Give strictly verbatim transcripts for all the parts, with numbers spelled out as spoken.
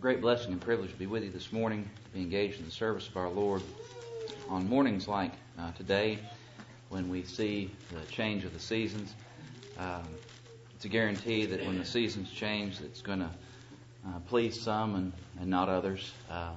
great blessing and privilege to be with you this morning, to be engaged in the service of our Lord on mornings like uh, today, when we see the change of the seasons. Um, it's a guarantee that when the seasons change, it's going to uh, please some and, and not others. Um,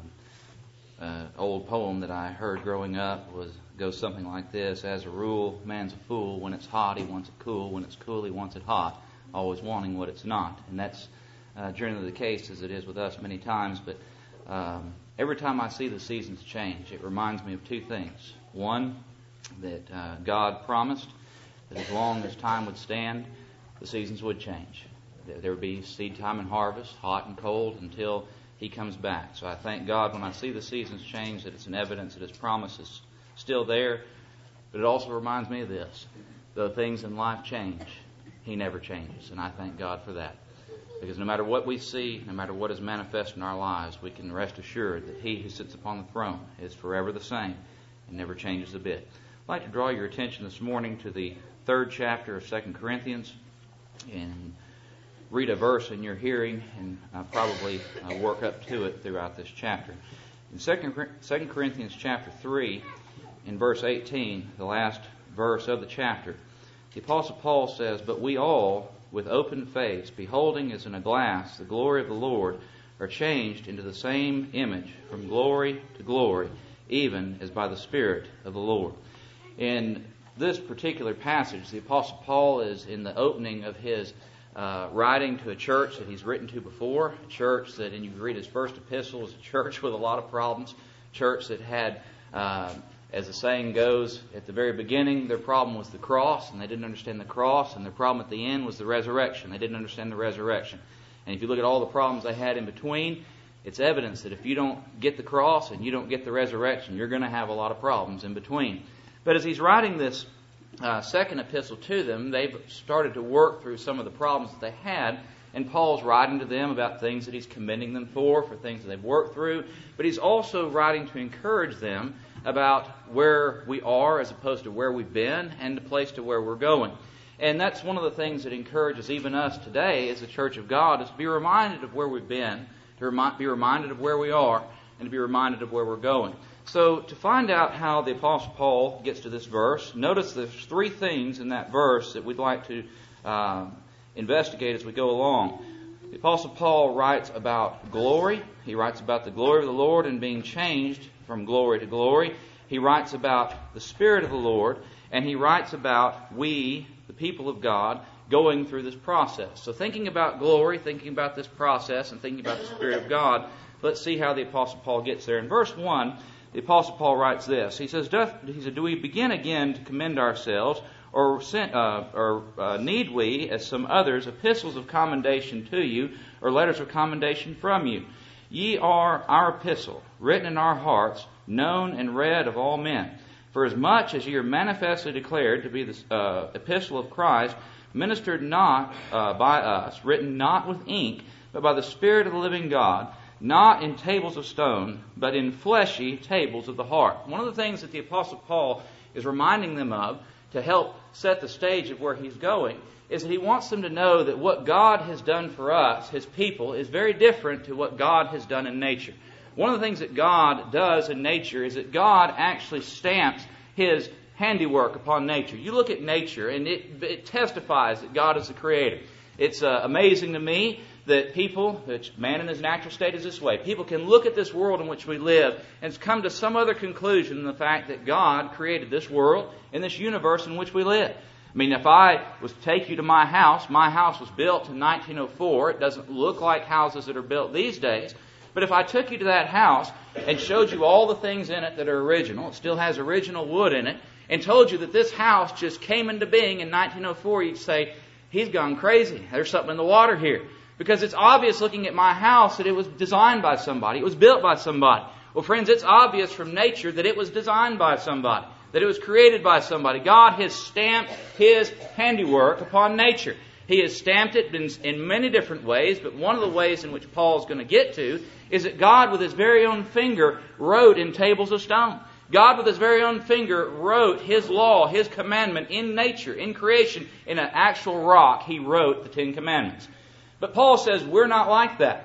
an old poem that I heard growing up was goes something like this: as a rule, man's a fool. When it's hot, he wants it cool. When it's cool, he wants it hot, always wanting what it's not. And that's Uh, generally the case as it is with us many times, but um, every time I see the seasons change, it reminds me of two things. One, that uh, God promised that as long as time would stand, the seasons would change. There would be seed time and harvest, hot and cold, until He comes back. So I thank God when I see the seasons change that it's an evidence that His promise is still there, but it also reminds me of this: though things in life change, He never changes, and I thank God for that. Because no matter what we see, no matter what is manifest in our lives, we can rest assured that He who sits upon the throne is forever the same and never changes a bit. I'd like to draw your attention this morning to the third chapter of Second Corinthians and read a verse in your hearing and uh, probably uh, work up to it throughout this chapter. In Second Corinthians chapter three, in verse eighteen, the last verse of the chapter, the Apostle Paul says, "But we all, with open face, beholding as in a glass the glory of the Lord, are changed into the same image from glory to glory, even as by the Spirit of the Lord." In this particular passage, the Apostle Paul is in the opening of his uh, writing to a church that he's written to before, a church that, and you read his first epistle, is a church with a lot of problems, a church that had uh, as the saying goes, at the very beginning, their problem was the cross, and they didn't understand the cross, and their problem at the end was the resurrection. They didn't understand the resurrection. And if you look at all the problems they had in between, it's evidence that if you don't get the cross and you don't get the resurrection, you're going to have a lot of problems in between. But as he's writing this uh, second epistle to them, they've started to work through some of the problems that they had, and Paul's writing to them about things that he's commending them for, for things that they've worked through, but he's also writing to encourage them about where we are as opposed to where we've been and the place to where we're going. And that's one of the things that encourages even us today as a church of God, is to be reminded of where we've been, to remi- be reminded of where we are, and to be reminded of where we're going. So to find out how the Apostle Paul gets to this verse, notice there's three things in that verse that we'd like to uh, investigate as we go along. The Apostle Paul writes about glory. He writes about the glory of the Lord and being changed from glory to glory. He writes about the Spirit of the Lord, and he writes about we, the people of God, going through this process. So thinking about glory, thinking about this process, and thinking about the Spirit of God, let's see how the Apostle Paul gets there. In verse one, the Apostle Paul writes this. He says, Doth, he said, "Do we begin again to commend ourselves, or, sent, uh, or uh, need we, as some others, epistles of commendation to you, or letters of commendation from you? Ye are our epistle, written in our hearts, known and read of all men. For as much as ye are manifestly declared to be the uh, epistle of Christ, ministered not uh, by us, written not with ink, but by the Spirit of the living God, not in tables of stone, but in fleshy tables of the heart." One of the things that the Apostle Paul is reminding them of to help set the stage of where he's going is that he wants them to know that what God has done for us, His people, is very different to what God has done in nature. One of the things that God does in nature is that God actually stamps His handiwork upon nature. You look at nature and it, it testifies that God is the creator. It's uh, amazing to me that people, that man in his natural state is this way, people can look at this world in which we live and come to some other conclusion than the fact that God created this world and this universe in which we live. I mean, if I was to take you to my house, my house was built in nineteen oh four. It doesn't look like houses that are built these days. But if I took you to that house and showed you all the things in it that are original, it still has original wood in it, and told you that this house just came into being in nineteen oh four, you'd say, he's gone crazy. There's something in the water here. Because it's obvious looking at my house that it was designed by somebody. It was built by somebody. Well, friends, it's obvious from nature that it was designed by somebody, that it was created by somebody. God has stamped His handiwork upon nature. He has stamped it in, in many different ways, but one of the ways in which Paul is going to get to is that God with His very own finger wrote in tables of stone. God with His very own finger wrote His law, His commandment in nature, in creation, in an actual rock. He wrote the Ten Commandments. But Paul says we're not like that.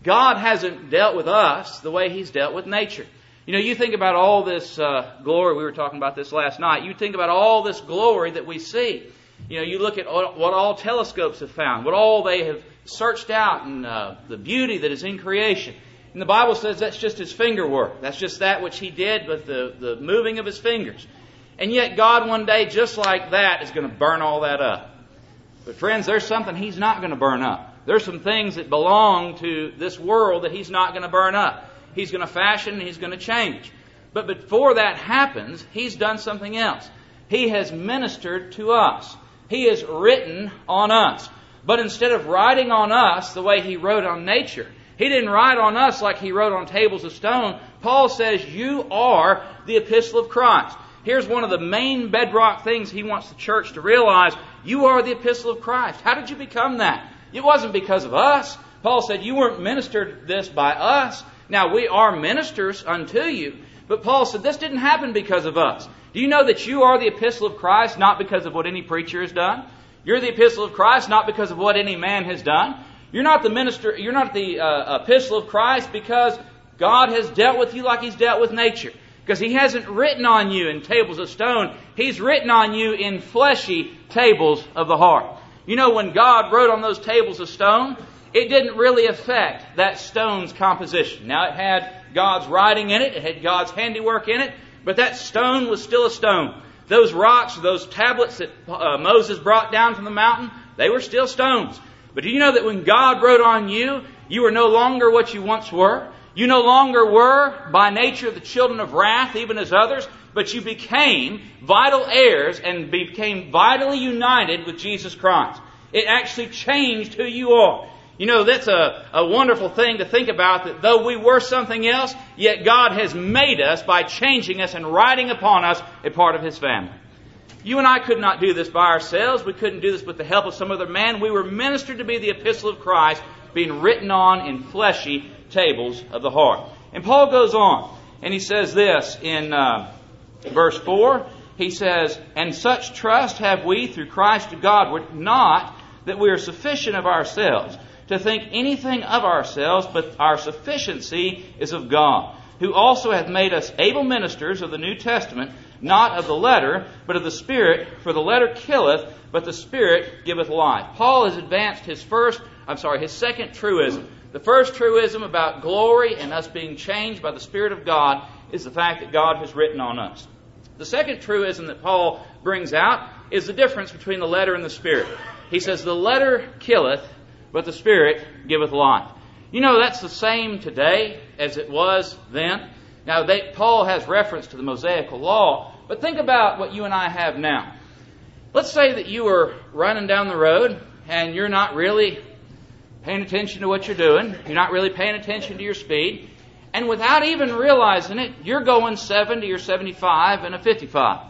God hasn't dealt with us the way He's dealt with nature. You know, you think about all this uh, glory, we were talking about this last night, you think about all this glory that we see. You know, you look at all, what all telescopes have found, what all they have searched out, and uh, the beauty that is in creation. And the Bible says that's just His finger work. That's just that which He did with the, the moving of His fingers. And yet God one day, just like that, is going to burn all that up. But friends, there's something He's not going to burn up. There's some things that belong to this world that He's not going to burn up. He's going to fashion and He's going to change. But before that happens, He's done something else. He has ministered to us. He has written on us. But instead of writing on us the way He wrote on nature, He didn't write on us like He wrote on tables of stone. Paul says, you are the epistle of Christ. Here's one of the main bedrock things he wants the church to realize. You are the epistle of Christ. How did you become that? It wasn't because of us. Paul said, you weren't ministered this by us. Now, we are ministers unto you. But Paul said, this didn't happen because of us. Do you know that you are the epistle of Christ not because of what any preacher has done? You're the epistle of Christ not because of what any man has done. You're not the minister. You're not the uh, epistle of Christ because God has dealt with you like He's dealt with nature. Because He hasn't written on you in tables of stone. He's written on you in fleshy tables of the heart. You know, when God wrote on those tables of stone, it didn't really affect that stone's composition. Now, it had God's writing in it. It had God's handiwork in it. But that stone was still a stone. Those rocks, those tablets that uh, Moses brought down from the mountain, they were still stones. But do you know that when God wrote on you, you were no longer what you once were? You no longer were, by nature, the children of wrath, even as others, but you became vital heirs and became vitally united with Jesus Christ. It actually changed who you are. You know, that's a, a wonderful thing to think about, that though we were something else, yet God has made us by changing us and writing upon us a part of His family. You and I could not do this by ourselves. We couldn't do this with the help of some other man. We were ministered to be the epistle of Christ, being written on in fleshy tables of the heart. And Paul goes on, and he says this in uh, verse four. He says, and such trust have we through Christ to God, not that we are sufficient of ourselves to think anything of ourselves, but our sufficiency is of God, who also hath made us able ministers of the New Testament, not of the letter, but of the Spirit. For the letter killeth, but the Spirit giveth life. Paul has advanced his first, I'm sorry, his second truism. The first truism about glory and us being changed by the Spirit of God is the fact that God has written on us. The second truism that Paul brings out is the difference between the letter and the Spirit. He says, the letter killeth, but the Spirit giveth life. You know, that's the same today as it was then. Now, they, Paul has reference to the Mosaical law, but think about what you and I have now. Let's say that you are running down the road and you're not really paying attention to what you're doing. You're not really paying attention to your speed. And without even realizing it, you're going seventy or seventy-five and a fifty-five.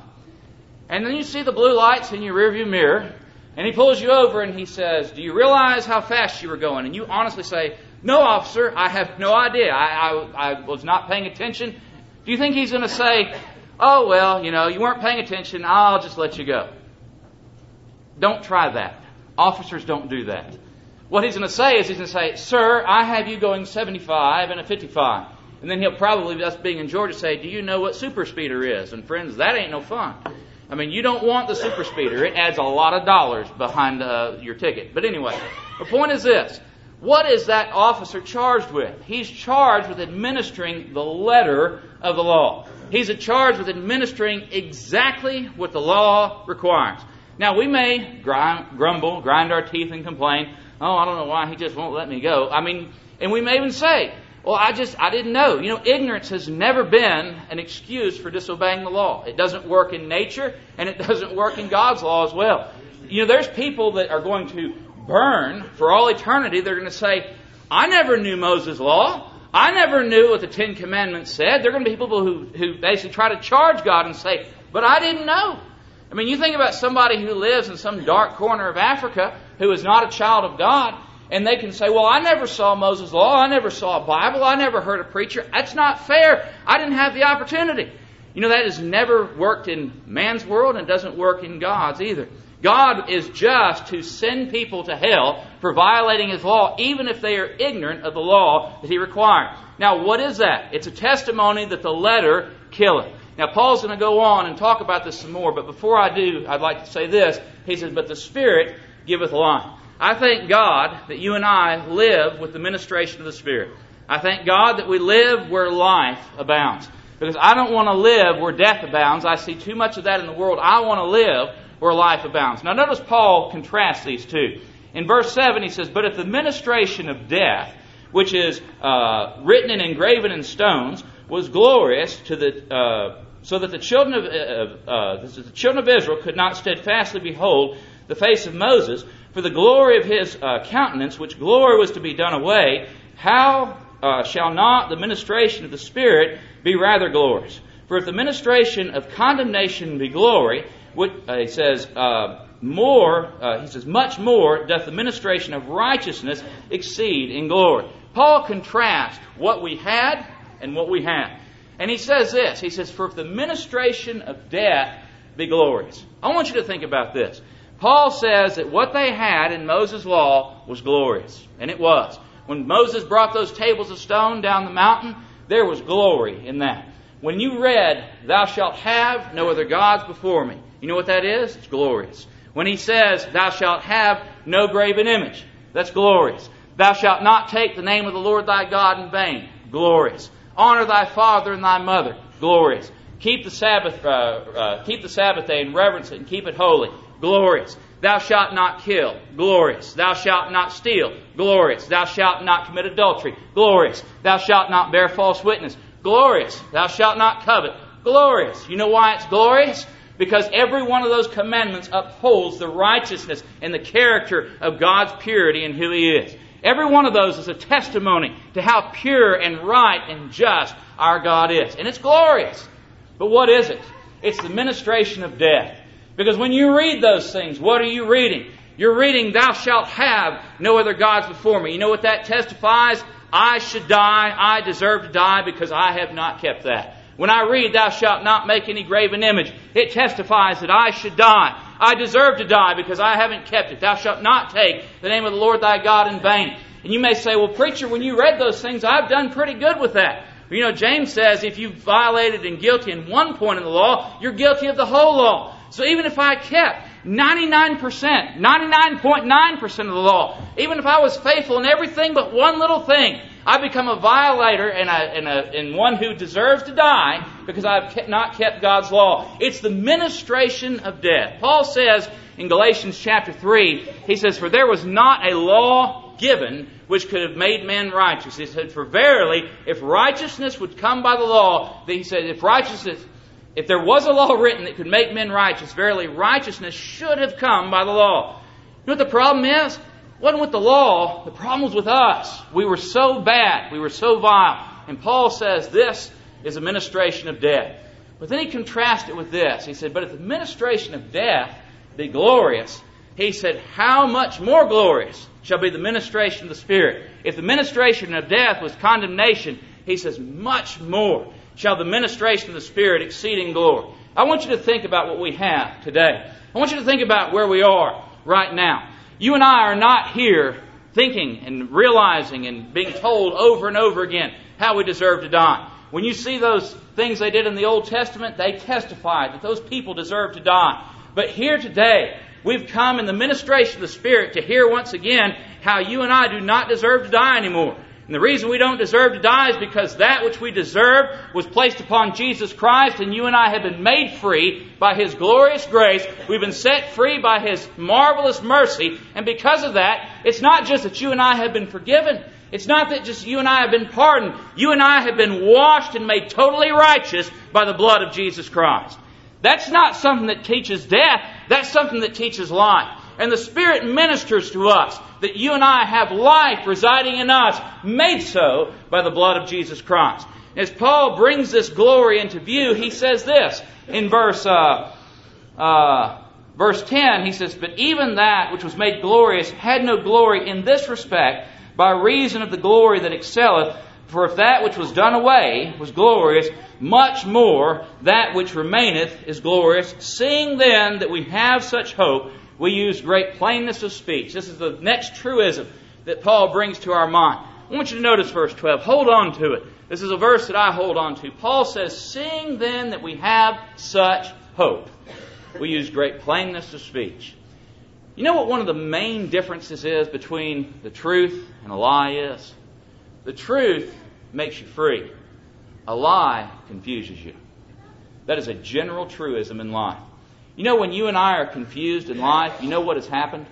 And then you see the blue lights in your rearview mirror, and he pulls you over and he says, do you realize how fast you were going? And you honestly say, no, officer, I have no idea. I, I, I was not paying attention. Do you think he's going to say, oh, well, you know, you weren't paying attention. I'll just let you go. Don't try that. Officers don't do that. What he's going to say is he's going to say, sir, I have you going seventy-five and a fifty-five. And then he'll probably, us being in Georgia, say, do you know what super speeder is? And friends, that ain't no fun. I mean, you don't want the super speeder. It adds a lot of dollars behind uh, your ticket. But anyway, the point is this. What is that officer charged with? He's charged with administering the letter of the law. He's charged with administering exactly what the law requires. Now, we may grind, grumble, grind our teeth and complain, oh, I don't know why he just won't let me go. I mean, and we may even say, well, I just, I didn't know. You know, ignorance has never been an excuse for disobeying the law. It doesn't work in nature, and it doesn't work in God's law as well. You know, there's people that are going to burn for all eternity. They're going to say, I never knew Moses' law. I never knew what the Ten Commandments said. There are going to be people who, who basically try to charge God and say, but I didn't know. I mean, you think about somebody who lives in some dark corner of Africa who is not a child of God, and they can say, well, I never saw Moses' law. I never saw a Bible. I never heard a preacher. That's not fair. I didn't have the opportunity. You know, that has never worked in man's world and doesn't work in God's either. God is just to send people to hell for violating His law, even if they are ignorant of the law that He requires. Now, what is that? It's a testimony that the letter killeth. Now, Paul's going to go on and talk about this some more, but before I do, I'd like to say this. He says, but the Spirit giveth life. I thank God that you and I live with the ministration of the Spirit. I thank God that we live where life abounds. Because I don't want to live where death abounds. I see too much of that in the world. I want to live where life abounds. Now notice Paul contrasts these two. In verse seven he says, but if the ministration of death, which is uh, written and engraven in stones, was glorious to the uh, so that the children of uh, uh, the children of Israel could not steadfastly behold the face of Moses, for the glory of his uh, countenance, which glory was to be done away, how uh, shall not the ministration of the Spirit be rather glorious? For if the ministration of condemnation be glory, what uh, he says, uh, more, uh, he says, much more doth the ministration of righteousness exceed in glory. Paul contrasts what we had and what we have. And he says this, he says, for if the ministration of death be glorious. I want you to think about this. Paul says that what they had in Moses' law was glorious. And it was. When Moses brought those tables of stone down the mountain, there was glory in that. When you read, thou shalt have no other gods before me, you know what that is? It's glorious. When he says, thou shalt have no graven image, that's glorious. Thou shalt not take the name of the Lord thy God in vain, glorious. Honor thy father and thy mother, glorious. Keep the Sabbath, uh, uh, keep the Sabbath day and reverence it and keep it holy, glorious. Thou shalt not kill, glorious. Thou shalt not steal, glorious. Thou shalt not commit adultery, glorious. Thou shalt not bear false witness, glorious. Thou shalt not covet, glorious. You know why it's glorious? Because every one of those commandments upholds the righteousness and the character of God's purity and who He is. Every one of those is a testimony to how pure and right and just our God is. And it's glorious. But what is it? It's the ministration of death. Because when you read those things, what are you reading? You're reading, thou shalt have no other gods before me. You know what that testifies? I should die. I deserve to die because I have not kept that. When I read, thou shalt not make any graven image, it testifies that I should die. I deserve to die because I haven't kept it. Thou shalt not take the name of the Lord thy God in vain. And you may say, well, preacher, when you read those things, I've done pretty good with that. You know, James says if you've violated and guilty in one point in the law, you're guilty of the whole law. So even if I kept ninety-nine percent, ninety-nine point nine percent of the law, even if I was faithful in everything but one little thing, I become a violator and, a, and, a, and one who deserves to die because I've kept, not kept God's law. It's the ministration of death. Paul says in Galatians chapter three, he says, for there was not a law given which could have made men righteous. He said, for verily, if righteousness would come by the law, he said, if righteousness, if there was a law written that could make men righteous, verily righteousness should have come by the law. You know what the problem is? It wasn't with the law. The problem was with us. We were so bad. We were so vile. And Paul says this is a ministration of death. But then he contrasts it with this. He said, but if the ministration of death be glorious, he said, how much more glorious shall be the ministration of the Spirit? If the ministration of death was condemnation, he says, much more shall the ministration of the Spirit exceed in glory. I want you to think about what we have today. I want you to think about where we are right now. You and I are not here thinking and realizing and being told over and over again how we deserve to die. When you see those things they did in the Old Testament, they testified that those people deserve to die. But here today, we've come in the ministration of the Spirit to hear once again how you and I do not deserve to die anymore. And the reason we don't deserve to die is because that which we deserve was placed upon Jesus Christ, and you and I have been made free by His glorious grace. We've been set free by His marvelous mercy. And because of that, it's not just that you and I have been forgiven. It's not that just you and I have been pardoned. You and I have been washed and made totally righteous by the blood of Jesus Christ. That's not something that teaches death. That's something that teaches life. And the Spirit ministers to us that you and I have life residing in us, made so by the blood of Jesus Christ. As Paul brings this glory into view, he says this in verse uh, uh, verse ten. He says, but even that which was made glorious had no glory in this respect, by reason of the glory that excelleth. For if that which was done away was glorious, much more that which remaineth is glorious. Seeing then that we have such hope, We use great plainness of speech. This is the next truism that Paul brings to our mind. I want you to notice verse twelve. Hold on to it. This is a verse that I hold on to. Paul says, seeing then that we have such hope. We use great plainness of speech. You know what one of the main differences is between the truth and a lie is? The truth makes you free. A lie confuses you. That is a general truism in life. You know, when you and I are confused in life, you know what has happened?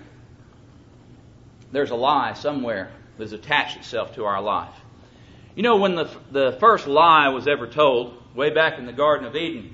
There's a lie somewhere that has attached itself to our life. You know, when the, the first lie was ever told, way back in the Garden of Eden,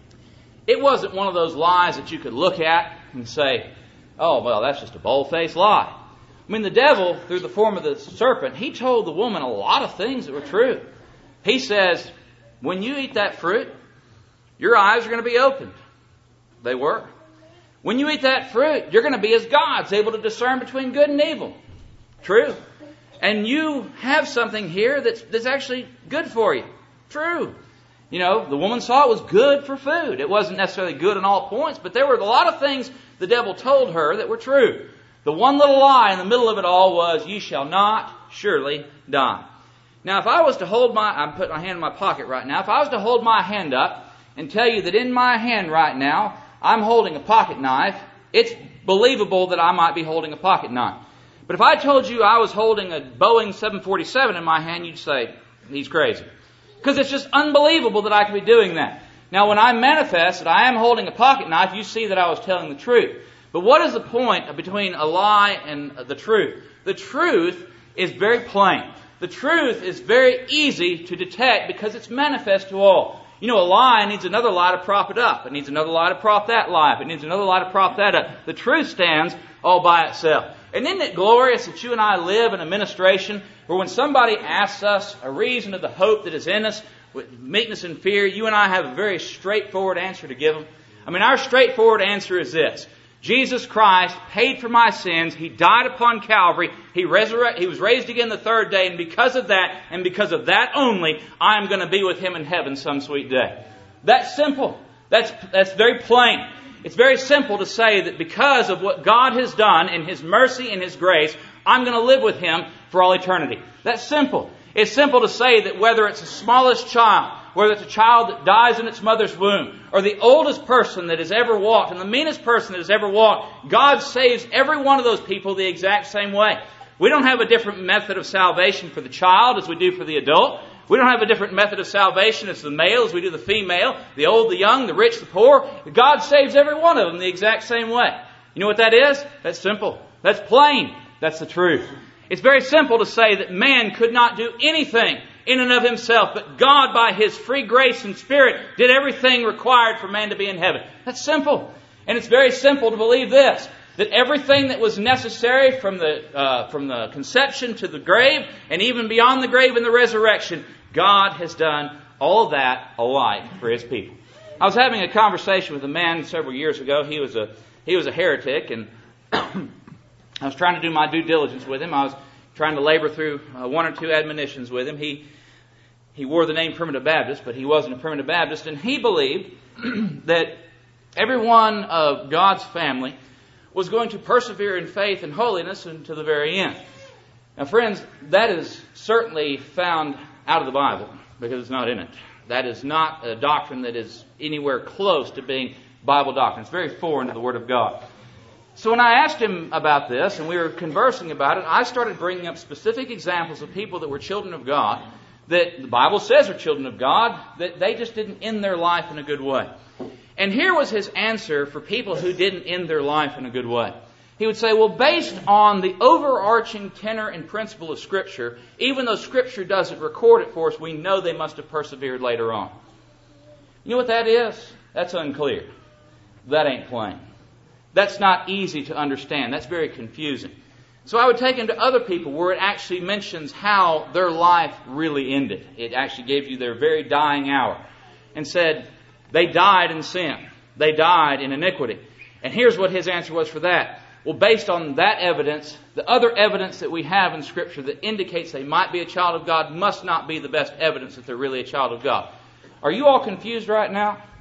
it wasn't one of those lies that you could look at and say, oh, well, that's just a bold-faced lie. I mean, the devil, through the form of the serpent, he told the woman a lot of things that were true. He says, when you eat that fruit, your eyes are going to be opened. They were. When you eat that fruit, you're going to be as gods, able to discern between good and evil. True. And you have something here that's, that's actually good for you. True. You know, the woman saw it was good for food. It wasn't necessarily good on all points, but there were a lot of things the devil told her that were true. The one little lie in the middle of it all was, you shall not surely die. Now, if I was to hold my, I'm putting my hand in my pocket right now, if I was to hold my hand up and tell you that in my hand right now, I'm holding a pocket knife, it's believable that I might be holding a pocket knife. But if I told you I was holding a Boeing seven forty-seven in my hand, you'd say, he's crazy. Because it's just unbelievable that I could be doing that. Now, when I manifest that I am holding a pocket knife, you see that I was telling the truth. But what is the point between a lie and the truth? The truth is very plain. The truth is very easy to detect because it's manifest to all. You know, a lie needs another lie to prop it up. It needs another lie to prop that lie up. It needs another lie to prop that up. The truth stands all by itself. And isn't it glorious that you and I live in a ministration where when somebody asks us a reason of the hope that is in us, with meekness and fear, you and I have a very straightforward answer to give them? I mean, our straightforward answer is this. Jesus Christ paid for my sins. He died upon Calvary. He resurrected. He was raised again the third day. And because of that, and because of that only, I am going to be with Him in heaven some sweet day. That's simple. That's, that's very plain. It's very simple to say that because of what God has done in His mercy and His grace, I'm going to live with Him for all eternity. That's simple. It's simple to say that whether it's the smallest child, whether it's a child that dies in its mother's womb, or the oldest person that has ever walked, and the meanest person that has ever walked, God saves every one of those people the exact same way. We don't have a different method of salvation for the child as we do for the adult. We don't have a different method of salvation as the male as we do the female, the old, the young, the rich, the poor. God saves every one of them the exact same way. You know what that is? That's simple. That's plain. That's the truth. It's very simple to say that man could not do anything in and of himself, but God, by His free grace and Spirit, did everything required for man to be in heaven. That's simple. And it's very simple to believe this, that everything that was necessary from the uh, from the conception to the grave, and even beyond the grave and the resurrection, God has done all of that alike for His people. I was having a conversation with a man several years ago. He was a he was a heretic, and I was trying to do my due diligence with him. I was trying to labor through uh, one or two admonitions with him. He he wore the name Primitive Baptist, but he wasn't a Primitive Baptist, and he believed that every one of God's family was going to persevere in faith and holiness until the very end. Now, friends, that is certainly found out of the Bible because it's not in it. That is not a doctrine that is anywhere close to being Bible doctrine. It's very foreign to the Word of God. So when I asked him about this and we were conversing about it, I started bringing up specific examples of people that were children of God, that the Bible says are children of God, that they just didn't end their life in a good way. And here was his answer for people who didn't end their life in a good way. He would say, well, based on the overarching tenor and principle of Scripture, even though Scripture doesn't record it for us, we know they must have persevered later on. You know what that is? That's unclear. That ain't plain. That's not easy to understand. That's very confusing. So I would take him to other people where it actually mentions how their life really ended. It actually gave you their very dying hour and said, they died in sin. They died in iniquity. And here's what his answer was for that. Well, based on that evidence, the other evidence that we have in Scripture that indicates they might be a child of God must not be the best evidence that they're really a child of God. Are you all confused right now?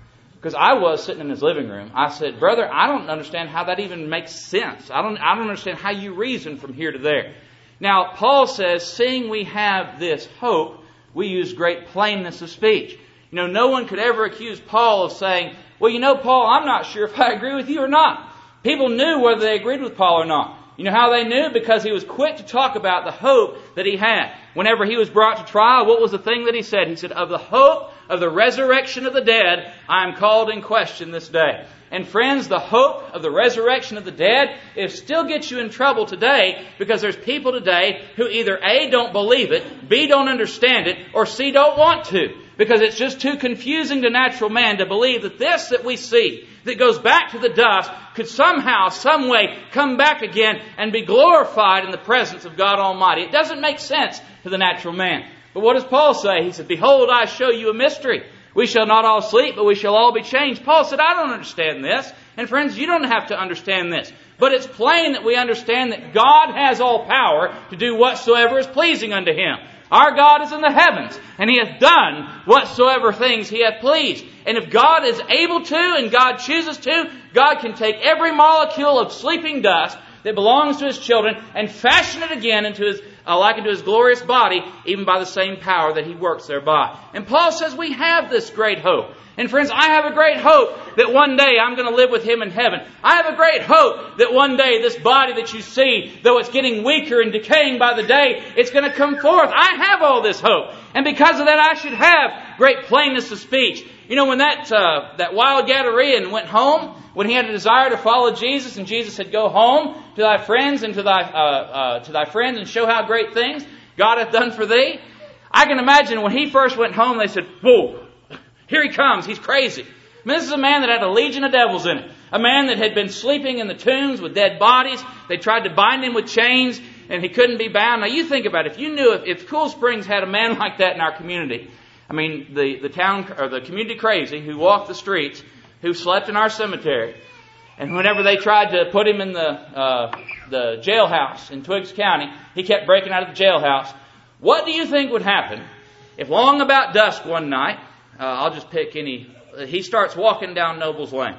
Because I was sitting in his living room. I said, brother, I don't understand how that even makes sense. I don't, I don't understand how you reason from here to there. Now, Paul says, seeing we have this hope, we use great plainness of speech. You know, no one could ever accuse Paul of saying, well, you know, Paul, I'm not sure if I agree with you or not. People knew whether they agreed with Paul or not. You know how they knew? Because he was quick to talk about the hope that he had. Whenever he was brought to trial, what was the thing that he said? He said, of the hope of the resurrection of the dead, I am called in question this day. And friends, the hope of the resurrection of the dead, it still gets you in trouble today, because there's people today who either A, don't believe it, B, don't understand it, or C, don't want to. Because it's just too confusing to natural man to believe that this that we see, that goes back to the dust, could somehow, some way, come back again and be glorified in the presence of God Almighty. It doesn't make sense to the natural man. But what does Paul say? He said, behold, I show you a mystery. We shall not all sleep, but we shall all be changed. Paul said, I don't understand this. And friends, you don't have to understand this. But it's plain that we understand that God has all power to do whatsoever is pleasing unto Him. Our God is in the heavens, and He hath done whatsoever things He hath pleased. And if God is able to, and God chooses to, God can take every molecule of sleeping dust that belongs to His children and fashion it again into His, uh, like into His glorious body, even by the same power that He works thereby. And Paul says we have this great hope. And friends, I have a great hope that one day I'm going to live with Him in heaven. I have a great hope that one day this body that you see, though it's getting weaker and decaying by the day, it's going to come forth. I have all this hope. And because of that, I should have great plainness of speech. You know, when that uh, that wild Gadarean went home, when he had a desire to follow Jesus, and Jesus said, go home to thy friends and to thy, uh, uh, to thy friends and show how great things God hath done for thee. I can imagine when he first went home, they said, whoa, here he comes, he's crazy. I mean, this is a man that had a legion of devils in it. A man that had been sleeping in the tombs with dead bodies. They tried to bind him with chains, and he couldn't be bound. Now you think about it. If you knew, if, if Cool Springs had a man like that in our community, I mean, the, the town, or the community crazy who walked the streets, who slept in our cemetery, and whenever they tried to put him in the, uh, the jailhouse in Twiggs County, he kept breaking out of the jailhouse. What do you think would happen if long about dusk one night, Uh, I'll just pick any. He starts walking down Nobles Lane.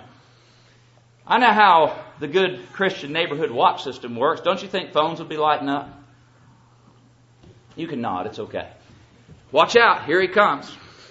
I know how the good Christian neighborhood watch system works. Don't you think phones would be lighting up? You can nod. It's okay. Watch out. Here he comes.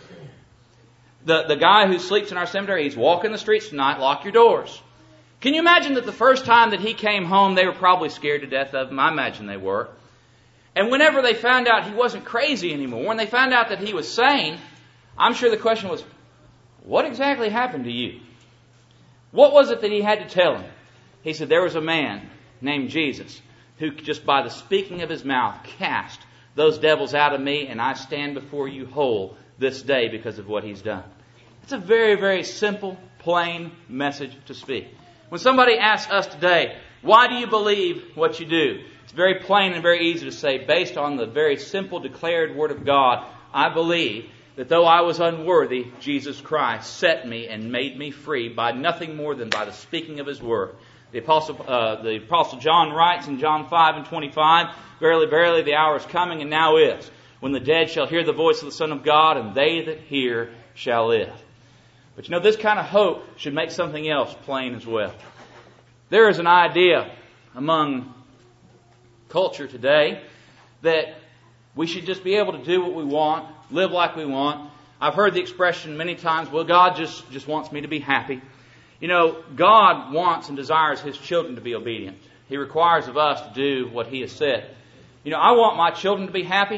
The, the guy who sleeps in our cemetery, he's walking the streets tonight. Lock your doors. Can you imagine that the first time that he came home, they were probably scared to death of him? I imagine they were. And whenever they found out he wasn't crazy anymore, when they found out that he was sane, I'm sure the question was, what exactly happened to you? What was it that he had to tell him? He said, there was a man named Jesus who just by the speaking of his mouth cast those devils out of me, and I stand before you whole this day because of what He's done. It's a very, very simple, plain message to speak. When somebody asks us today, why do you believe what you do? It's very plain and very easy to say, based on the very simple declared Word of God, I believe that though I was unworthy, Jesus Christ set me and made me free by nothing more than by the speaking of His Word. The Apostle, uh, the Apostle John writes in John five and twenty-five, verily, verily, the hour is coming and now is, when the dead shall hear the voice of the Son of God, and they that hear shall live. But you know, this kind of hope should make something else plain as well. There is an idea among culture today that we should just be able to do what we want, live like we want. I've heard the expression many times, well, God just, just wants me to be happy. You know, God wants and desires His children to be obedient. He requires of us to do what He has said. You know, I want my children to be happy.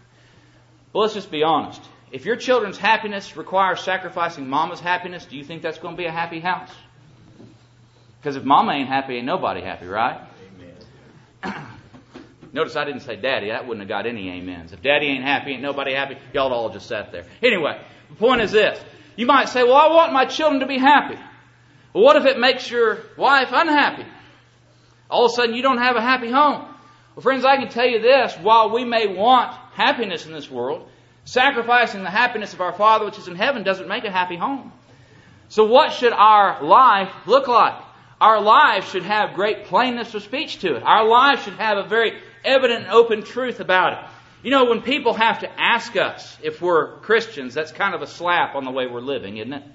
Well, let's just be honest. If your children's happiness requires sacrificing mama's happiness, do you think that's going to be a happy house? Because if mama ain't happy, ain't nobody happy, right? Amen. Notice I didn't say daddy. That wouldn't have got any amens. If daddy ain't happy, ain't nobody happy, y'all all just sat there. Anyway, the point is this. You might say, well, I want my children to be happy. Well, what if it makes your wife unhappy? All of a sudden, you don't have a happy home. Well, friends, I can tell you this. While we may want happiness in this world, sacrificing the happiness of our Father which is in heaven doesn't make a happy home. So what should our life look like? Our life should have great plainness of speech to it. Our life should have a very evident and open truth about it. You know, when people have to ask us if we're Christians, that's kind of a slap on the way we're living, isn't it?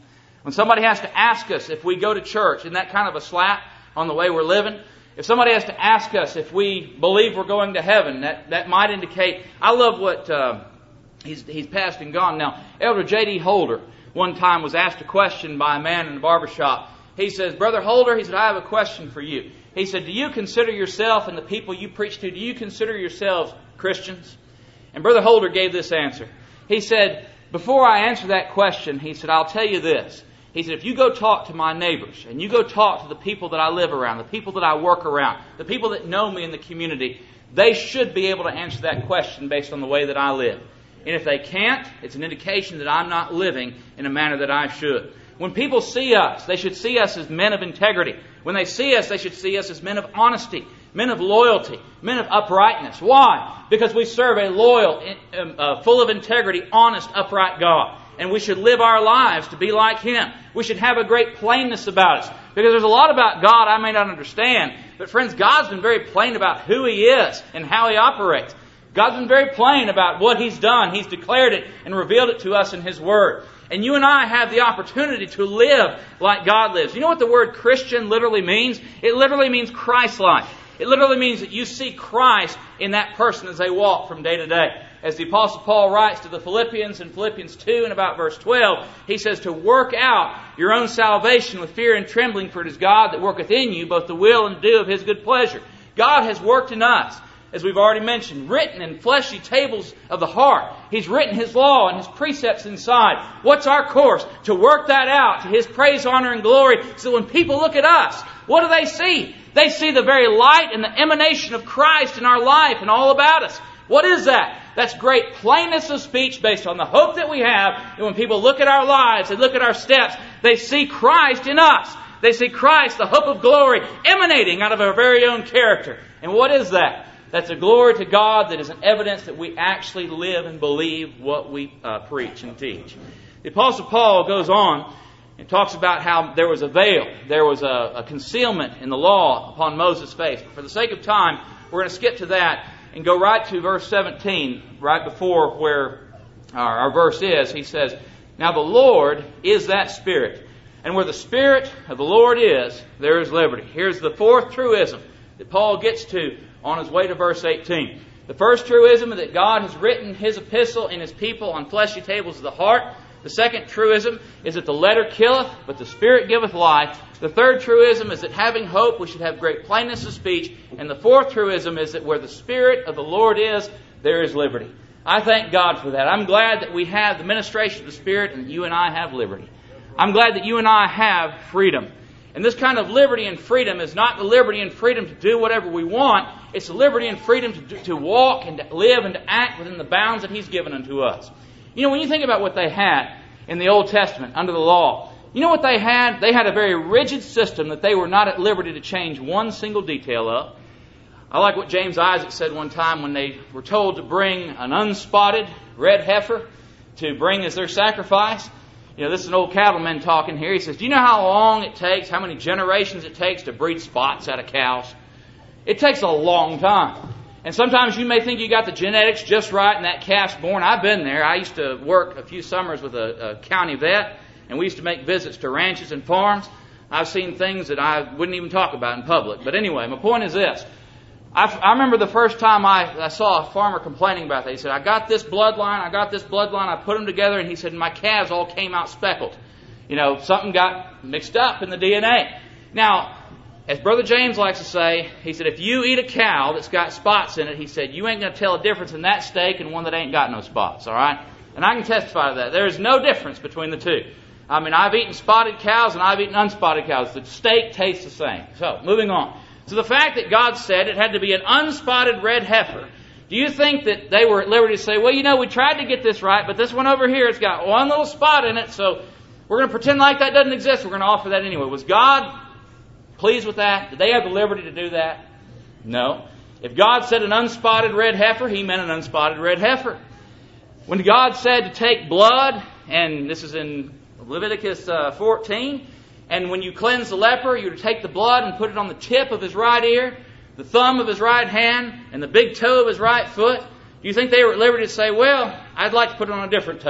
When somebody has to ask us if we go to church, isn't that kind of a slap on the way we're living? If somebody has to ask us if we believe we're going to heaven, that, that might indicate... I love what... Uh, he's, he's passed and gone now. Elder J D Holder one time was asked a question by a man in the barbershop. He says, Brother Holder, he said, I have a question for you. He said, do you consider yourself and the people you preach to, do you consider yourselves Christians? And Brother Holder gave this answer. He said, before I answer that question, he said, I'll tell you this. He said, if you go talk to my neighbors, and you go talk to the people that I live around, the people that I work around, the people that know me in the community, they should be able to answer that question based on the way that I live. And if they can't, it's an indication that I'm not living in a manner that I should. When people see us, they should see us as men of integrity. When they see us, they should see us as men of honesty, men of loyalty, men of uprightness. Why? Because we serve a loyal, uh, full of integrity, honest, upright God. And we should live our lives to be like Him. We should have a great plainness about us. Because there's a lot about God I may not understand. But friends, God's been very plain about who He is and how He operates. God's been very plain about what He's done. He's declared it and revealed it to us in His Word. And you and I have the opportunity to live like God lives. You know what the word Christian literally means? It literally means Christ-like. It literally means that you see Christ in that person as they walk from day to day. As the Apostle Paul writes to the Philippians in Philippians two and about verse twelve, he says to work out your own salvation with fear and trembling, for it is God that worketh in you both the will and do of His good pleasure. God has worked in us, as we've already mentioned, written in fleshy tables of the heart. He's written His law and His precepts inside. What's our course? To work that out to His praise, honor, and glory, so when people look at us, what do they see? They see the very light and the emanation of Christ in our life and all about us. What is that? That's great plainness of speech based on the hope that we have. And when people look at our lives, they look at our steps, they see Christ in us. They see Christ, the hope of glory, emanating out of our very own character. And what is that? That's a glory to God that is an evidence that we actually live and believe what we uh, preach and teach. The Apostle Paul goes on and talks about how there was a veil, there was a, a concealment in the law upon Moses' face. But for the sake of time, we're going to skip to that and go right to verse seventeen, right before where our, our verse is. He says, now the Lord is that Spirit, and where the Spirit of the Lord is, there is liberty. Here's the fourth truism that Paul gets to on his way to verse eighteen. The first truism is that God has written His epistle in His people on fleshy tables of the heart. The second truism is that the letter killeth, but the Spirit giveth life. The third truism is that having hope, we should have great plainness of speech. And the fourth truism is that where the Spirit of the Lord is, there is liberty. I thank God for that. I'm glad that we have the ministration of the Spirit and that you and I have liberty. I'm glad that you and I have freedom. And this kind of liberty and freedom is not the liberty and freedom to do whatever we want. It's the liberty and freedom to, do, to walk and to live and to act within the bounds that He's given unto us. You know, when you think about what they had in the Old Testament under the law, you know what they had? They had a very rigid system that they were not at liberty to change one single detail of. I like what James Isaac said one time when they were told to bring an unspotted red heifer to bring as their sacrifice. You know, this is an old cattleman talking here. He says, do you know how long it takes, how many generations it takes to breed spots out of cows? It takes a long time. And sometimes you may think you got the genetics just right and that calf's born. I've been there. I used to work a few summers with a, a county vet, and we used to make visits to ranches and farms. I've seen things that I wouldn't even talk about in public. But anyway, my point is this. I, I remember the first time I, I saw a farmer complaining about that. He said, I got this bloodline, I got this bloodline, I put them together, and he said, my calves all came out speckled. You know, something got mixed up in the D N A. Now, as Brother James likes to say, he said, if you eat a cow that's got spots in it, he said, you ain't going to tell a difference in that steak and one that ain't got no spots, all right? And I can testify to that. There is no difference between the two. I mean, I've eaten spotted cows and I've eaten unspotted cows. The steak tastes the same. So, moving on. So the fact that God said it had to be an unspotted red heifer, do you think that they were at liberty to say, well, you know, we tried to get this right, but this one over here, it's got one little spot in it, so we're going to pretend like that doesn't exist. We're going to offer that anyway. Was God pleased with that? Did they have the liberty to do that? No. If God said an unspotted red heifer, He meant an unspotted red heifer. When God said to take blood, and this is in Leviticus uh, fourteen, and when you cleanse the leper, you're to take the blood and put it on the tip of his right ear, the thumb of his right hand, and the big toe of his right foot. Do you think they were at liberty to say, well, I'd like to put it on a different toe?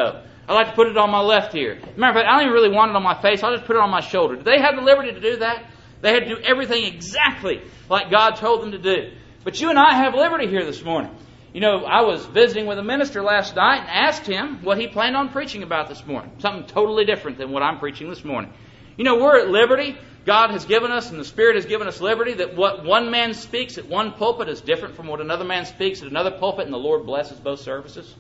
I like to put it on my left ear. Matter of fact, I don't even really want it on my face. I'll just put it on my shoulder. Do they have the liberty to do that? They had to do everything exactly like God told them to do. But you and I have liberty here this morning. You know, I was visiting with a minister last night and asked him what he planned on preaching about this morning. Something totally different than what I'm preaching this morning. You know, we're at liberty. God has given us and the Spirit has given us liberty that what one man speaks at one pulpit is different from what another man speaks at another pulpit, and the Lord blesses both services.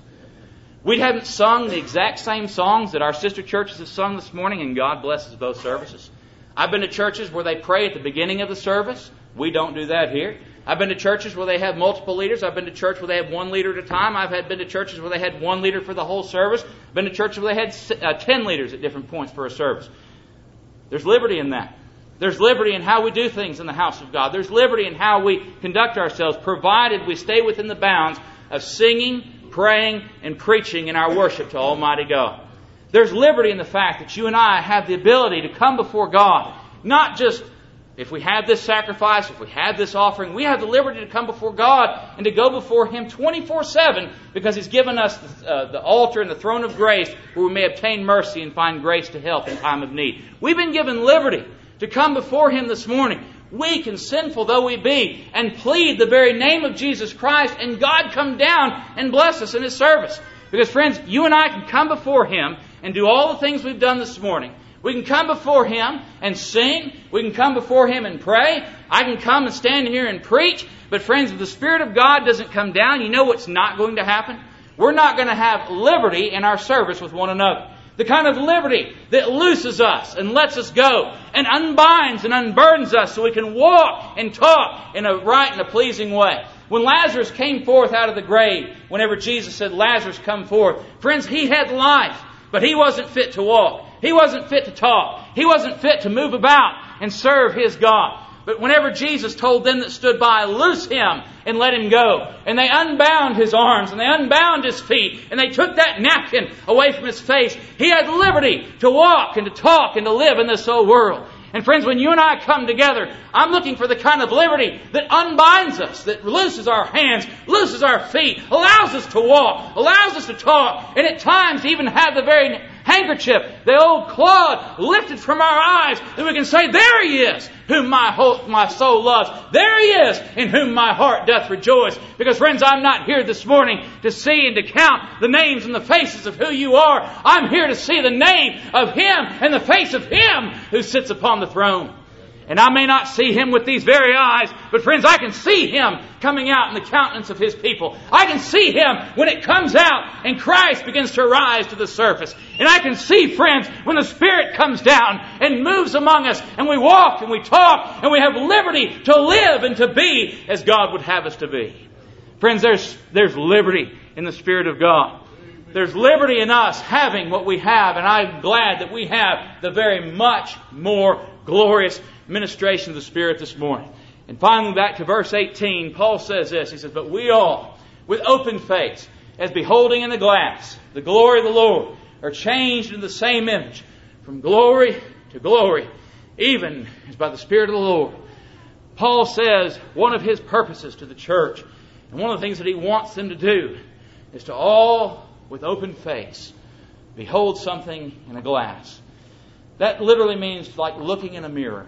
We haven't sung the exact same songs that our sister churches have sung this morning, and God blesses both services. I've been to churches where they pray at the beginning of the service. We don't do that here. I've been to churches where they have multiple leaders. I've been to church where they have one leader at a time. I've had been to churches where they had one leader for the whole service. I've been to churches where they had uh, ten leaders at different points for a service. There's liberty in that. There's liberty in how we do things in the house of God. There's liberty in how we conduct ourselves, provided we stay within the bounds of singing, praying, and preaching in our worship to Almighty God. There's liberty in the fact that you and I have the ability to come before God, not just if we have this sacrifice, if we have this offering, we have the liberty to come before God and to go before Him twenty-four seven because He's given us the, uh, the altar and the throne of grace where we may obtain mercy and find grace to help in time of need. We've been given liberty to come before Him this morning, weak and sinful though we be, and plead the very name of Jesus Christ, and God come down and bless us in His service. Because friends, you and I can come before Him and do all the things we've done this morning. We can come before Him and sing. We can come before Him and pray. I can come and stand here and preach. But friends, if the Spirit of God doesn't come down, you know what's not going to happen? We're not going to have liberty in our service with one another. The kind of liberty that looses us and lets us go and unbinds and unburdens us so we can walk and talk in a right and a pleasing way. When Lazarus came forth out of the grave, whenever Jesus said, Lazarus, come forth, friends, he had life, but he wasn't fit to walk. He wasn't fit to talk. He wasn't fit to move about and serve his God. But whenever Jesus told them that stood by, loose him and let him go, and they unbound his arms and they unbound his feet and they took that napkin away from his face, he had liberty to walk and to talk and to live in this old world. And friends, when you and I come together, I'm looking for the kind of liberty that unbinds us, that looses our hands, looses our feet, allows us to walk, allows us to talk, and at times even have the very handkerchief, the old clod, lifted from our eyes, that we can say, there He is, whom my whole, my soul loves. There He is, in whom my heart doth rejoice. Because friends, I'm not here this morning to see and to count the names and the faces of who you are. I'm here to see the name of Him and the face of Him who sits upon the throne. And I may not see Him with these very eyes, but friends, I can see Him coming out in the countenance of His people. I can see Him when it comes out and Christ begins to rise to the surface. And I can see, friends, when the Spirit comes down and moves among us and we walk and we talk and we have liberty to live and to be as God would have us to be. Friends, there's, there's liberty in the Spirit of God. There's liberty in us having what we have, and I'm glad that we have the very much more glorious ministration of the Spirit this morning. And finally, back to verse eighteen, Paul says this. He says, but we all, with open face, as beholding in the glass the glory of the Lord, are changed into the same image, from glory to glory, even as by the Spirit of the Lord. Paul says one of his purposes to the church, and one of the things that he wants them to do, is to all, with open face, behold something in a glass. That literally means like looking in a mirror.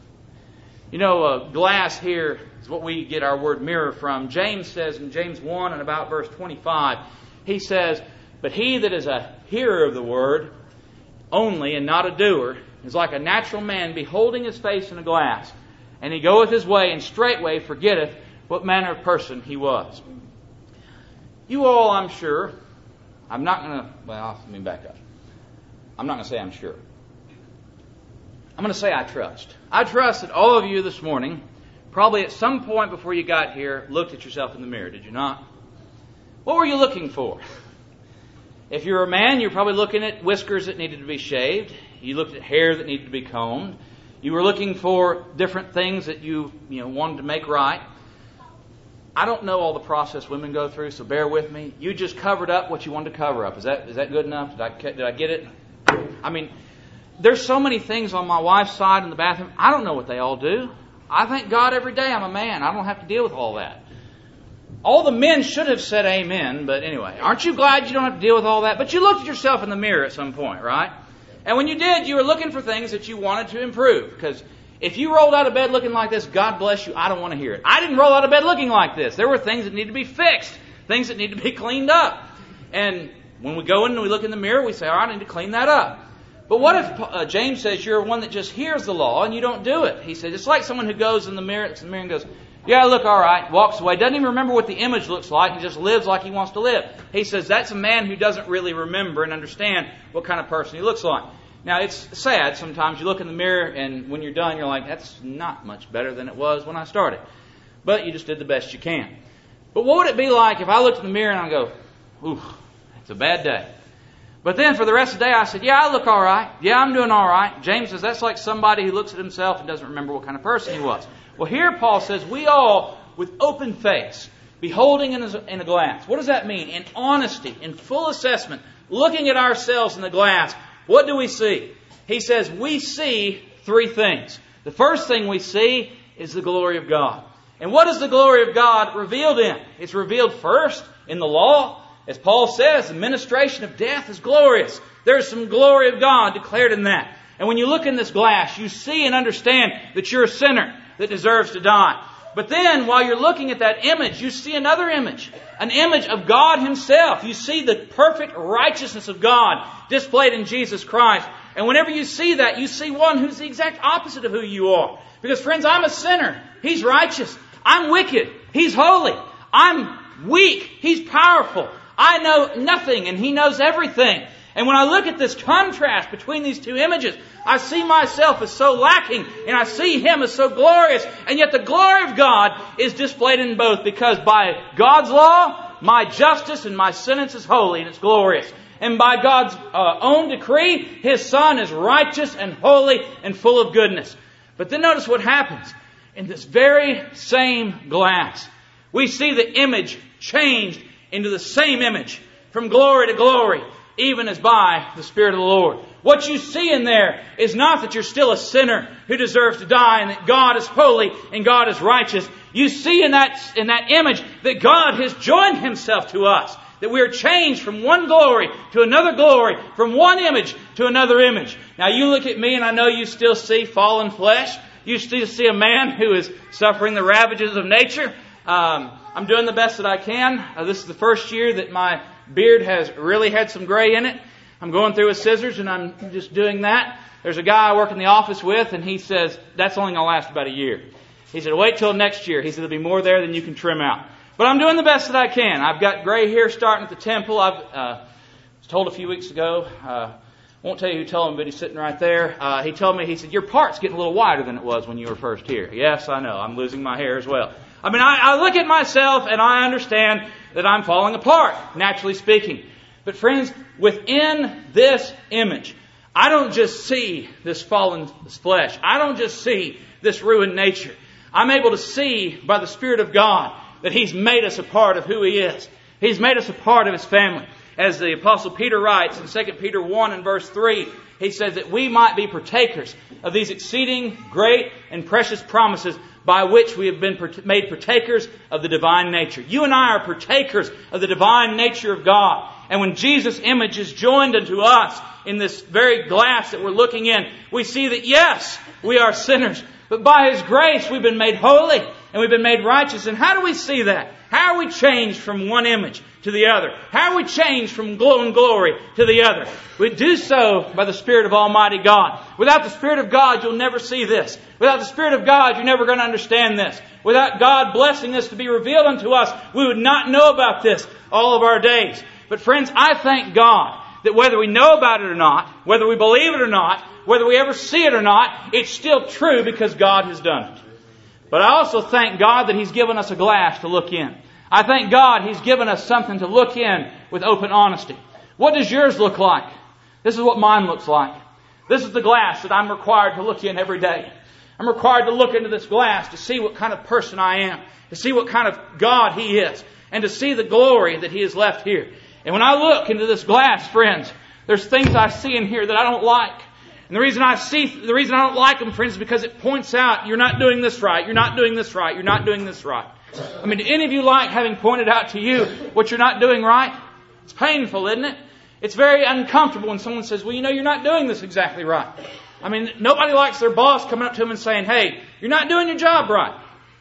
You know, uh, glass here is what we get our word mirror from. James says in James one and about verse twenty-five, he says, but he that is a hearer of the word only and not a doer is like a natural man beholding his face in a glass. And he goeth his way and straightway forgetteth what manner of person he was. You all, I'm sure, I'm not going to, well, let me back up. I'm not going to say I'm sure. I'm going to say I trust. I trust that all of you this morning, probably at some point before you got here, looked at yourself in the mirror, did you not? What were you looking for? If you're a man, you're probably looking at whiskers that needed to be shaved. You looked at hair that needed to be combed. You were looking for different things that you, you know, wanted to make right. I don't know all the process women go through, so bear with me. You just covered up what you wanted to cover up. Is that is that good enough? Did I did I get it? I mean, there's so many things on my wife's side in the bathroom. I don't know what they all do. I thank God every day I'm a man. I don't have to deal with all that. all the men should have said amen, but anyway, aren't you glad you don't have to deal with all that? But you looked at yourself in the mirror at some point, right? And when you did, you were looking for things that you wanted to improve. Because if you rolled out of bed looking like this, God bless you, I don't want to hear it. I didn't roll out of bed looking like this. There were things that needed to be fixed, things that needed to be cleaned up. And when we go in and we look in the mirror, we say, all right, I need to clean that up. But what if uh, James says you're one that just hears the law and you don't do it? He says it's like someone who goes in the mirror, in the mirror and goes, yeah, I look all right, walks away, doesn't even remember what the image looks like, and just lives like he wants to live. He says that's a man who doesn't really remember and understand what kind of person he looks like. Now, it's sad sometimes you look in the mirror and when you're done, you're like, that's not much better than it was when I started. But you just did the best you can. But what would it be like if I looked in the mirror and I go, ooh, it's a bad day. But then for the rest of the day, I said, yeah, I look all right. Yeah, I'm doing all right. James says that's like somebody who looks at himself and doesn't remember what kind of person he was. Well, here Paul says, we all, with open face, beholding in a, in a glass. What does that mean? In honesty, in full assessment, looking at ourselves in the glass, what do we see? He says, we see three things. The first thing we see is the glory of God. And what is the glory of God revealed in? It's revealed first in the law. As Paul says, the ministration of death is glorious. There's some glory of God declared in that. And when you look in this glass, you see and understand that you're a sinner that deserves to die. But then, while you're looking at that image, you see another image. An image of God Himself. You see the perfect righteousness of God displayed in Jesus Christ. And whenever you see that, you see one who's the exact opposite of who you are. Because, friends, I'm a sinner. He's righteous. I'm wicked. He's holy. I'm weak. He's powerful. I know nothing, and He knows everything. And when I look at this contrast between these two images, I see myself as so lacking, and I see Him as so glorious. And yet the glory of God is displayed in both, because by God's law, my justice and my sentence is holy, and it's glorious. And by God's uh, own decree, His Son is righteous and holy and full of goodness. But then notice what happens. In this very same glass, we see the image changed into the same image, from glory to glory, even as by the Spirit of the Lord. What you see in there is not that you're still a sinner who deserves to die and that God is holy and God is righteous. You see in that, in that image that God has joined Himself to us. That we are changed from one glory to another glory, from one image to another image. Now you look at me and I know you still see fallen flesh. You still see a man who is suffering the ravages of nature. Um, I'm doing the best that I can. Uh, this is the first year that my beard has really had some gray in it. I'm going through with scissors and I'm just doing that. There's a guy I work in the office with and he says, that's only going to last about a year. He said, wait till next year. He said, there'll be more there than you can trim out. But I'm doing the best that I can. I've got gray hair starting at the temple. I've uh, was told a few weeks ago, uh, won't tell you who told him, but he's sitting right there. Uh, he told me, he said, your part's getting a little wider than it was when you were first here. Yes, I know. I'm losing my hair as well. I mean, I, I look at myself and I understand that I'm falling apart, naturally speaking. But friends, within this image, I don't just see this fallen flesh. I don't just see this ruined nature. I'm able to see by the Spirit of God that He's made us a part of who He is. He's made us a part of His family. As the Apostle Peter writes in Second Peter one and verse three, he says that we might be partakers of these exceeding great and precious promises by which we have been made partakers of the divine nature. You and I are partakers of the divine nature of God. And when Jesus' image is joined unto us in this very glass that we're looking in, we see that yes, we are sinners. But by His grace we've been made holy and we've been made righteous. And how do we see that? How are we changed from one image to the other? How are we changed from glow and glory to the other? We do so by the Spirit of Almighty God. Without the Spirit of God, you'll never see this. Without the Spirit of God, you're never going to understand this. Without God blessing this to be revealed unto us, we would not know about this all of our days. But friends, I thank God that whether we know about it or not, whether we believe it or not, whether we ever see it or not, it's still true because God has done it. But I also thank God that He's given us a glass to look in. I thank God He's given us something to look in with open honesty. What does yours look like? This is what mine looks like. This is the glass that I'm required to look in every day. I'm required to look into this glass to see what kind of person I am, to see what kind of God He is, and to see the glory that He has left here. And when I look into this glass, friends, there's things I see in here that I don't like. And the reason I see, the reason I don't like them, friends, is because it points out you're not doing this right, you're not doing this right, you're not doing this right. I mean, do any of you like having pointed out to you what you're not doing right? It's painful, isn't it? It's very uncomfortable when someone says, well, you know, you're not doing this exactly right. I mean, nobody likes their boss coming up to them and saying, hey, you're not doing your job right.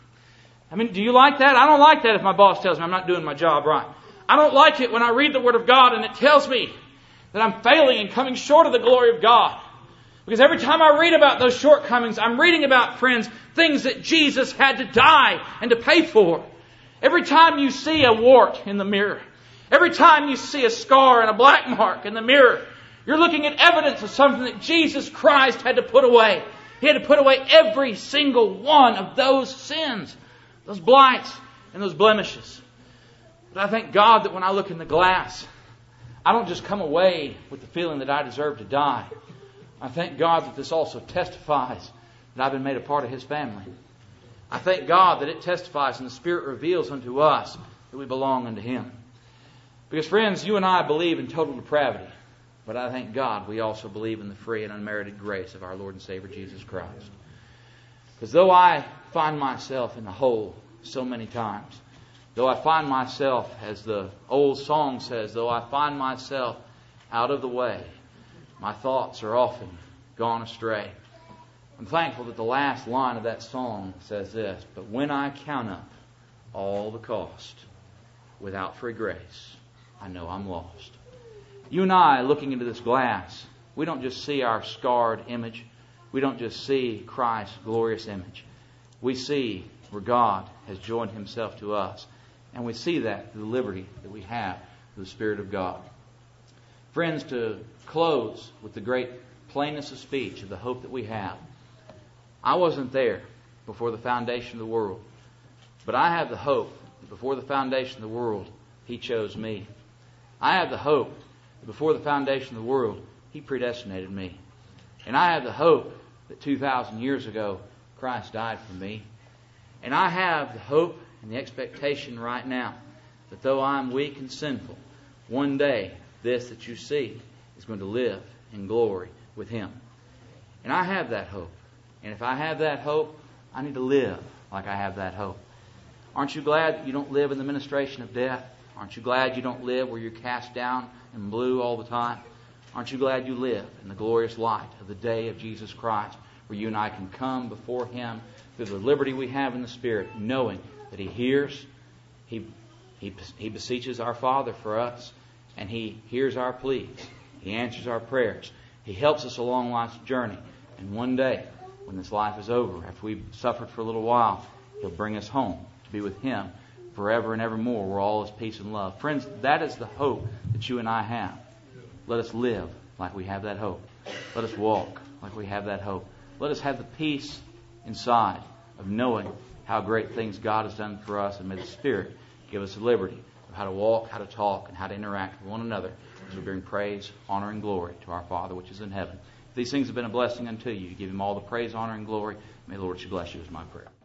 I mean, do you like that? I don't like that if my boss tells me I'm not doing my job right. I don't like it when I read the Word of God and it tells me that I'm failing and coming short of the glory of God. Because every time I read about those shortcomings, I'm reading about, friends, things that Jesus had to die and to pay for. Every time you see a wart in the mirror, every time you see a scar and a black mark in the mirror, you're looking at evidence of something that Jesus Christ had to put away. He had to put away every single one of those sins, those blights and those blemishes. But I thank God that when I look in the glass, I don't just come away with the feeling that I deserve to die. I thank God that this also testifies that I've been made a part of His family. I thank God that it testifies and the Spirit reveals unto us that we belong unto Him. Because, friends, you and I believe in total depravity. But I thank God we also believe in the free and unmerited grace of our Lord and Savior Jesus Christ. Because though I find myself in the hole so many times, though I find myself, as the old song says, though I find myself out of the way, my thoughts are often gone astray. I'm thankful that the last line of that song says this, but when I count up all the cost, without free grace, I know I'm lost. You and I, looking into this glass, we don't just see our scarred image. We don't just see Christ's glorious image. We see where God has joined Himself to us. And we see that through the liberty that we have through the Spirit of God. Friends, to close with the great plainness of speech of the hope that we have. I wasn't there before the foundation of the world. But I have the hope that before the foundation of the world, He chose me. I have the hope that before the foundation of the world, He predestinated me. And I have the hope that two thousand years ago, Christ died for me. And I have the hope and the expectation right now that though I'm weak and sinful, one day this that you see is going to live in glory with Him. And I have that hope. And if I have that hope, I need to live like I have that hope. Aren't you glad that you don't live in the ministration of death? Aren't you glad you don't live where you're cast down and blue all the time? Aren't you glad you live in the glorious light of the day of Jesus Christ, where you and I can come before Him through the liberty we have in the Spirit, knowing that He hears, He, he, he beseeches our Father for us, and He hears our pleas. He answers our prayers. He helps us along life's journey. And one day, when this life is over, after we've suffered for a little while, He'll bring us home to be with Him forever and evermore, where all is peace and love. Friends, that is the hope that you and I have. Let us live like we have that hope. Let us walk like we have that hope. Let us have the peace inside of knowing how great things God has done for us, and may the Spirit give us the liberty of how to walk, how to talk, and how to interact with one another as we bring praise, honor, and glory to our Father which is in heaven. If these things have been a blessing unto you, you give Him all the praise, honor, and glory. May the Lord bless you is my prayer.